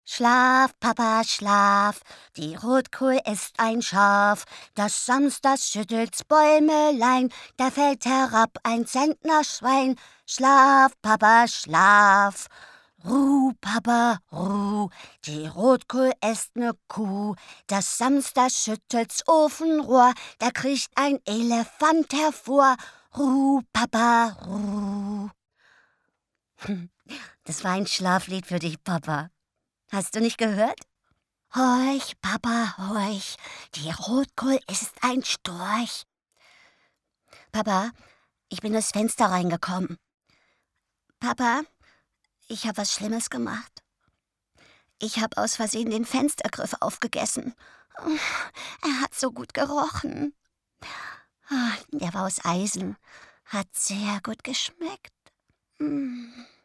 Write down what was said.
Schlaf, Papa, schlaf, die Rotkohl ist ein Schaf, das samstags schüttelt's Bäumelein, da fällt herab ein Zentnerschwein. Schlaf, Papa, schlaf. Ruh, Papa, ruh, die Rotkohl ist ne Kuh, das samstags schüttelt's Ofenrohr, da kriecht ein Elefant hervor. Ruh, Papa, ruh. Das war ein Schlaflied für dich, Papa. Hast du nicht gehört? Horch, Papa, horch, die Rotkohl ist ein Storch. Papa, ich bin durchs Fenster reingekommen. Papa, ich habe was Schlimmes gemacht. Ich habe aus Versehen den Fenstergriff aufgegessen. Er hat so gut gerochen. Der war aus Eisen, hat sehr gut geschmeckt.